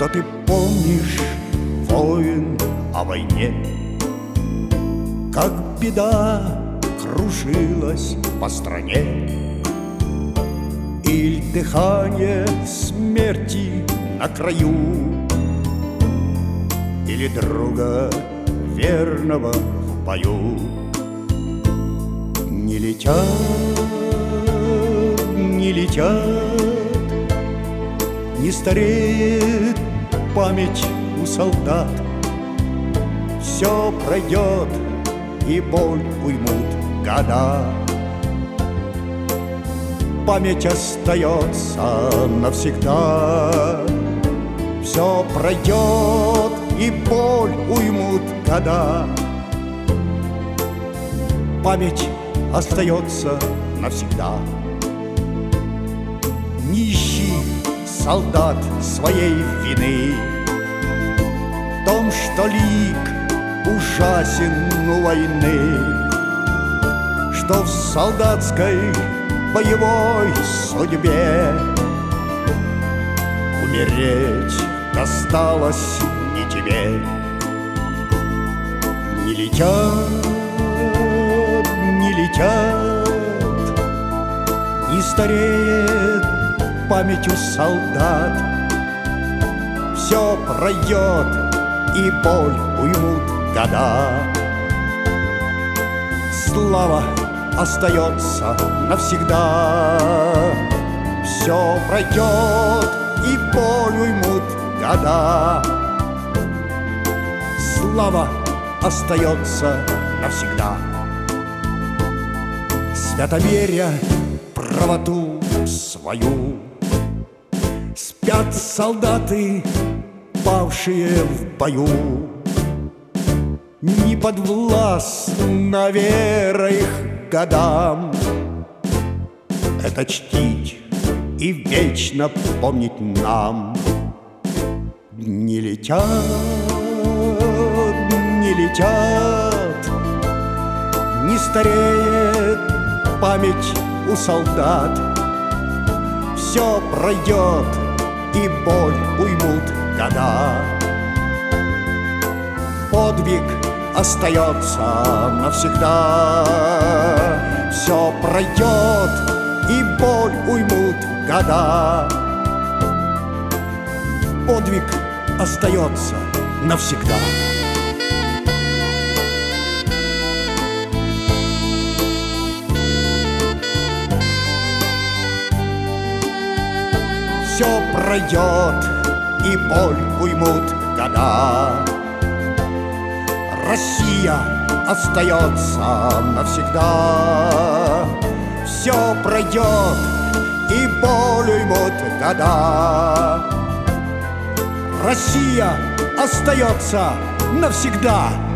Что ты помнишь, воин, о войне, как беда кружилась по стране, или дыхание смерти на краю, или друга верного в бою. Не летят, не летят, не стареет память у солдат. Все пройдет, и боль уймут года. Память остается навсегда. Все пройдет, и боль уймут года. Память остается навсегда. Не ищи, солдат, своей вины в том, что лик ужасен у войны, что в солдатской боевой судьбе умереть досталось не тебе. Не летят, не летят, не стареет память у солдат. Все пройдет, и боль уймут года. Слава остается навсегда. Все пройдет, и боль уймут года. Слава остается навсегда. Свято веря правоту свою, спят солдаты, павшие в бою. Не подвластна вера их годам. Это чтить и вечно помнить нам. Не летят, не летят, не стареет память у солдат. Все пройдет, и боль уймут года. Подвиг остается навсегда. Все пройдет, и боль уймут года. Подвиг остается навсегда. Все пройдет, и боль уймут года. Россия остается навсегда. Все пройдет, и боль уймут года. Россия остается навсегда.